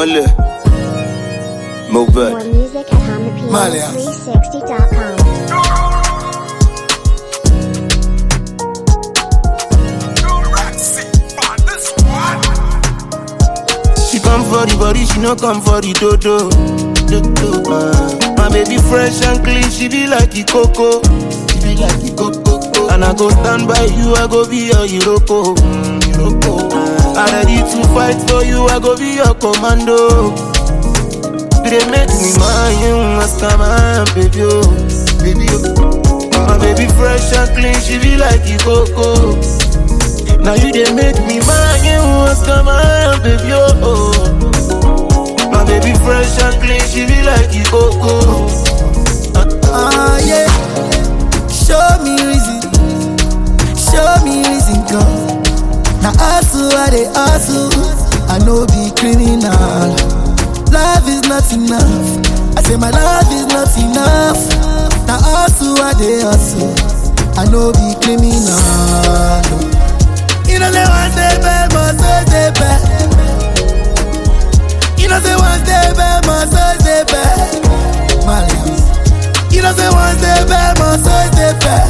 Mole. More Mobile. music at HamaPiano360.com. She come for the body, she no come for the dodo. My baby fresh and clean, she be like the coco. She be like the coco. And I go stand by you, I go be your Iroko. I ready to fight for you, I go be your commando. They make me mine, ask my baby, oh, baby, oh. My baby fresh and clean, she be like the coco. Now you they make me mine, ask my baby, oh. My baby fresh and clean, she be like the coco. Yeah. Show me reason, girl. Now hustle, I dey hustle. I know be criminal. Love is not enough. I say my love is not enough. Now hustle, I dey hustle. I know be criminal. You know say one day bad, must stay bad. You know say one day bad, must stay bad. Malians. You know say one day bad, must stay bad.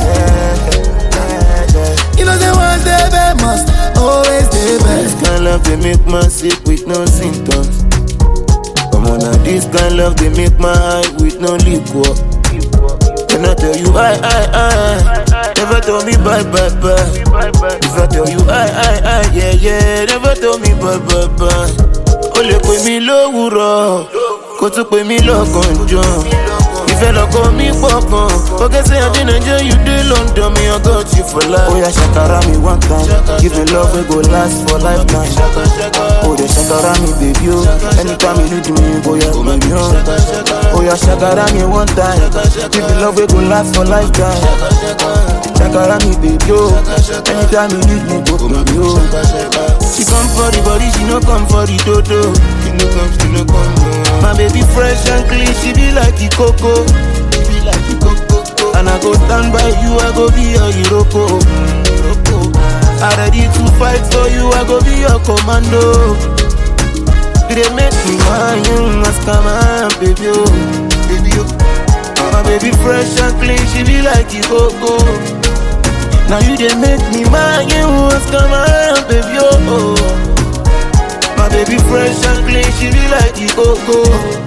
You know say one day bad, must always stay bad. This kind of love they make man sick with no symptoms. Come on now, this kind of love they make my eye with no liquor. Can I tell you I never tell me bye. If I tell you I yeah, never tell me bye. O lè pè mí lówùrọ̀, kó tún pè mí lọ́gànjọ́. Ìfẹ́ lọ́kọ mi pọ̀ gan. Okay, say I dey Nigeria, you dey London, me I got you for life. Oh yeah, shakara me one time, give me love we go last for lifetime. Oh yeah, shakara me baby, oh. Anytime you need me, oh yeah, baby, oh. Oh yeah, shakara me one time, give me love we go last for lifetime. Shakara me baby, oh. Anytime you need me, go baby, oh. She come for the body, she no come for the dodo. She no come. My baby fresh and clean, she be like the coco. She be like the coco. And I go stand by you, I go be your Iroko. I ready to fight for you, I go be your commando. They make me mine, ask my baby, oh, baby, oh. My baby fresh and clean, she be like the coco. Now you they make me mine, ask my baby, oh. My baby fresh and clean, she be like the coco.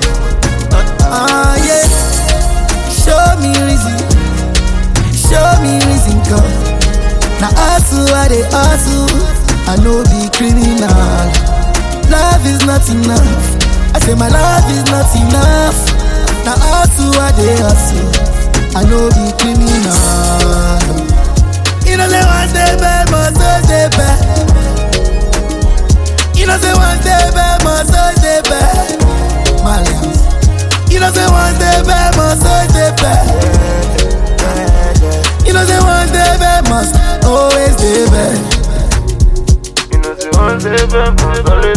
Yeah. Show me reason, girl. Now hustle, I dey hustle. I know be criminal. Love is not enough. I say my love is not enough. Now hustle, I dey hustle. I know be criminal. You know say one day bad, must stay bad. You know say one day bad, must stay bad. Malians. You know say one day bad, must stay bad. You know say one day bad, must always stay bad. You know say one day bad, must always